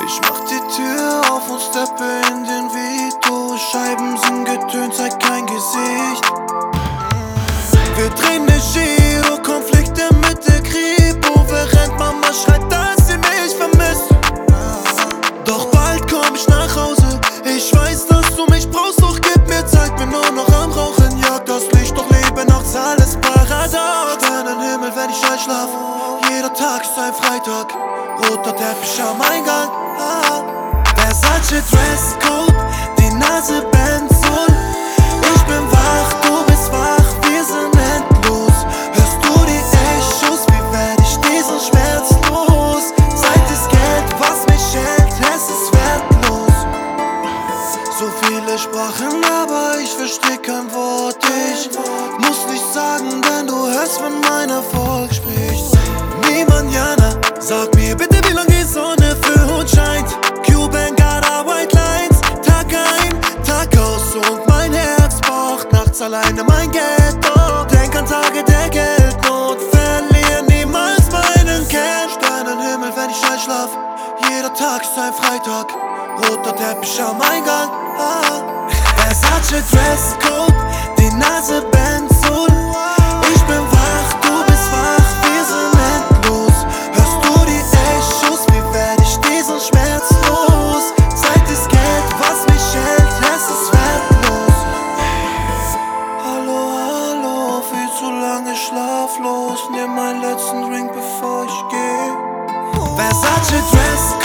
Ich mach die Tür auf und steppe in den Vito. Scheiben sind getönt, zeig kein Gesicht. Wir drehen ne Giro, Konflikte mit der Kripo. Während Mama schreit, dass sie mich vermisst. Doch bald komm ich nach Hause. Ich weiß, dass du mich brauchst, doch gib mir Zeit. Bin nur noch am Rauchen, jagt das Licht, doch lebe nachts alles paradox. Sternenhimmel, wenn ich einschlaf. Jeder Tag ist ein Freitag. Roter Teppich am Eingang. Versace Dresscode, die Nase Benzol. Ich bin wach, du bist wach, wir sind endlos. Hörst du die Echos, wie werd ich diesen Schmerz los? Zeit ist Geld, was mich hält, es ist wertlos. So viele Sprachen, aber ich versteh kein Wort. Ich muss nicht sagen, denn du hörst, wenn mein Erfolg spricht. Niemandjana, sag mir bitte, wie lange die Sonne für uns scheint. Cuban Gara, White Lines, Tag ein, Tag aus und mein Herz braucht nachts alleine mein Ghetto. Denk an Tage der Geldnot, verlier niemals meinen Kern. Sternenhimmel, wenn ich einschlaf, jeder Tag ist ein Freitag. Roter Teppich am Eingang. Versace Dresscode, die Nase Benzol. Ich bin wach, du bist wach, wir sind endlos. Hörst du die Echos, wie werd ich diesen Schmerz los? Zeit ist Geld, was mich hält, es ist wertlos. Hallo, hallo, viel zu lange schlaflos. Nimm meinen letzten Drink, bevor ich geh. Versace Dresscode.